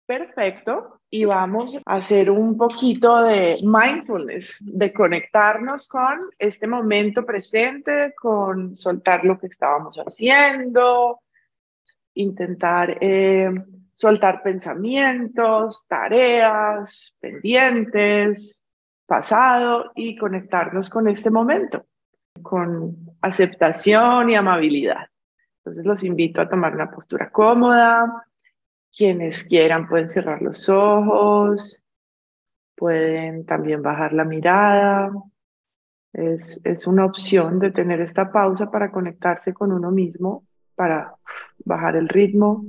Perfecto. Y vamos a hacer un poquito de mindfulness, de conectarnos con este momento presente, con soltar lo que estábamos haciendo, intentar soltar pensamientos, tareas, pendientes, pasado y conectarnos con este momento, con aceptación y amabilidad. Entonces los invito a tomar una postura cómoda. Quienes quieran pueden cerrar los ojos, pueden también bajar la mirada. Es una opción de tener esta pausa para conectarse con uno mismo, para bajar el ritmo.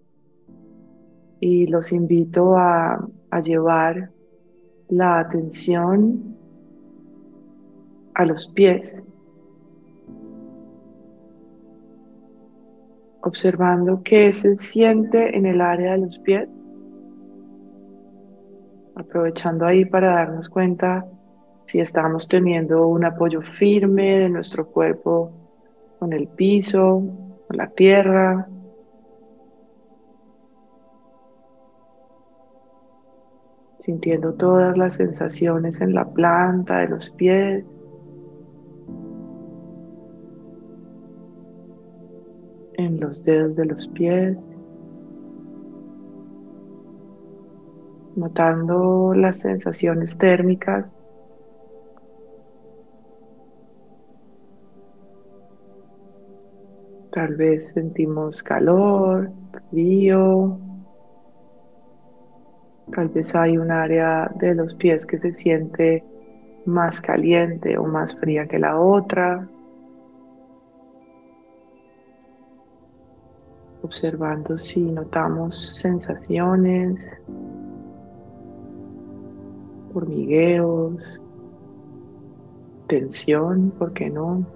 Y los invito a llevar la atención a los pies, observando qué se siente en el área de los pies, aprovechando ahí para darnos cuenta si estamos teniendo un apoyo firme de nuestro cuerpo con el piso, con la tierra, sintiendo todas las sensaciones en la planta de los pies, en los dedos de los pies, notando las sensaciones térmicas. Tal vez sentimos calor, frío, tal vez hay un área de los pies que se siente más caliente o más fría que la otra, observando si notamos sensaciones, hormigueos, tensión, ¿por qué no?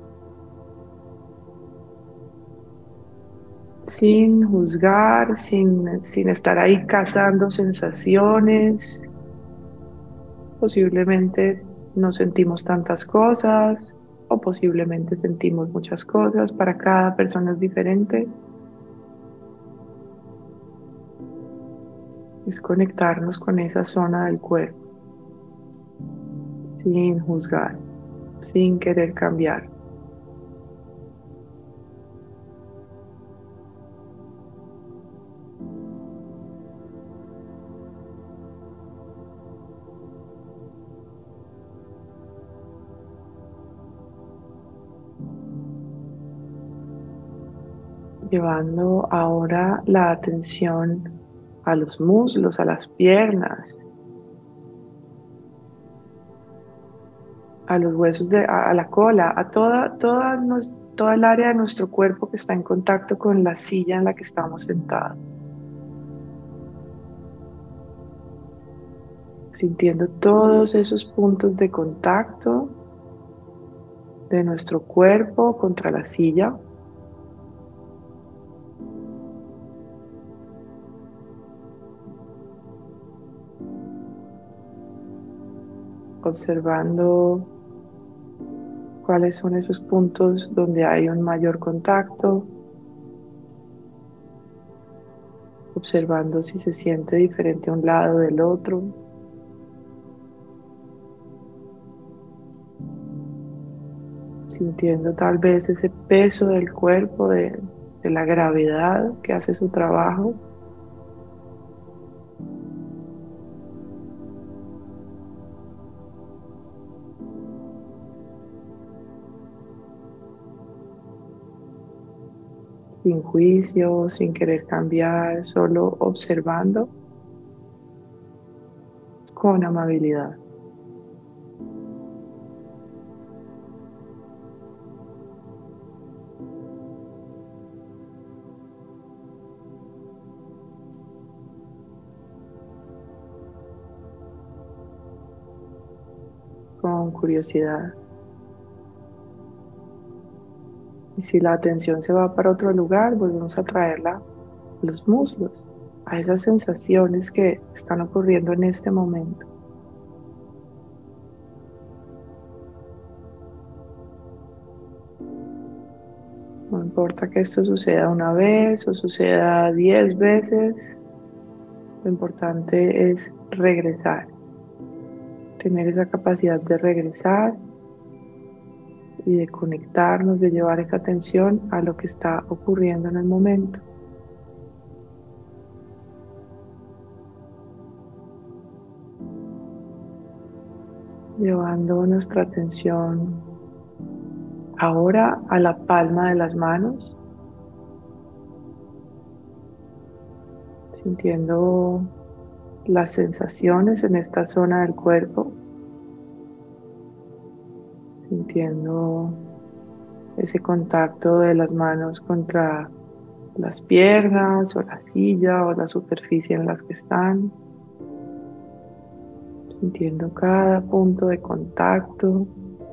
Sin juzgar, sin estar ahí cazando sensaciones. Posiblemente no sentimos tantas cosas o posiblemente sentimos muchas cosas. Para cada persona es diferente. Es conectarnos con esa zona del cuerpo sin juzgar, sin querer cambiar. Llevando ahora la atención a los muslos, a las piernas, a los huesos, a la cola, a toda el área de nuestro cuerpo que está en contacto con la silla en la que estamos sentados. Sintiendo todos esos puntos de contacto de nuestro cuerpo contra la silla. Observando cuáles son esos puntos donde hay un mayor contacto. Observando si se siente diferente a un lado del otro. Sintiendo tal vez ese peso del cuerpo, de la gravedad que hace su trabajo. Sin juicio, sin querer cambiar, solo observando con amabilidad. Con curiosidad. Y si la atención se va para otro lugar, volvemos a traerla a los muslos, a esas sensaciones que están ocurriendo en este momento. No importa que esto suceda una vez o suceda 10 veces, Lo importante es regresar, tener esa capacidad de regresar y de conectarnos, de llevar esa atención a lo que está ocurriendo en el momento. Llevando nuestra atención ahora a la palma de las manos, sintiendo las sensaciones en esta zona del cuerpo, sintiendo ese contacto de las manos contra las piernas o la silla o la superficie en las que están, sintiendo cada punto de contacto,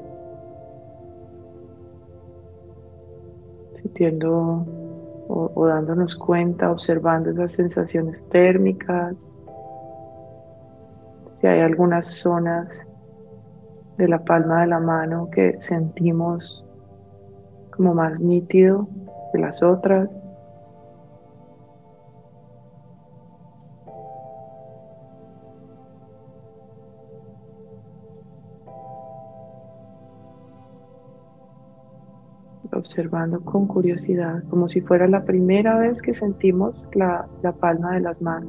sintiendo o dándonos cuenta, observando esas sensaciones térmicas, si hay algunas zonas de la palma de la mano que sentimos como más nítido que las otras. Observando con curiosidad, como si fuera la primera vez que sentimos la palma de las manos.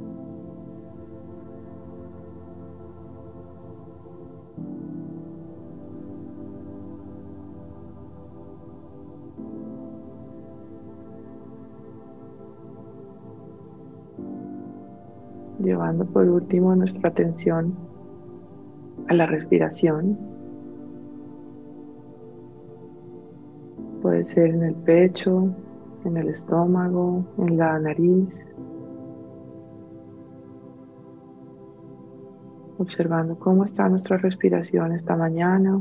Llevando por último nuestra atención a la respiración. Puede ser en el pecho, en el estómago, en la nariz. Observando cómo está nuestra respiración esta mañana.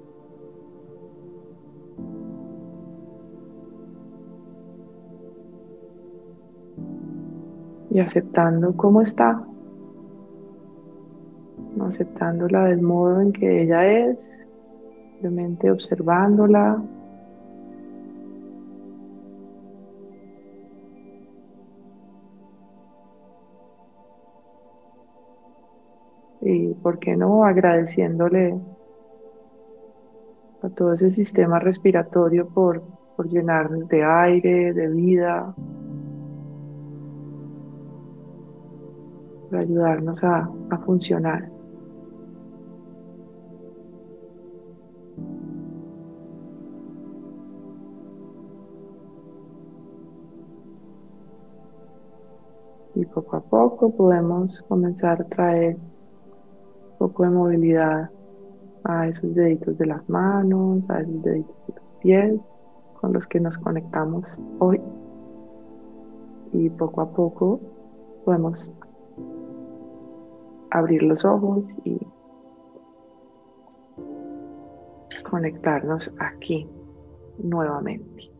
Y aceptando cómo está. Aceptándola del modo en que ella es. Simplemente observándola. Y, ¿por qué no? Agradeciéndole a todo ese sistema respiratorio por llenarnos de aire, de vida, por ayudarnos a funcionar. Y poco a poco podemos comenzar a traer un poco de movilidad a esos deditos de las manos, a esos deditos de los pies con los que nos conectamos hoy. Y poco a poco podemos abrir los ojos y conectarnos aquí nuevamente.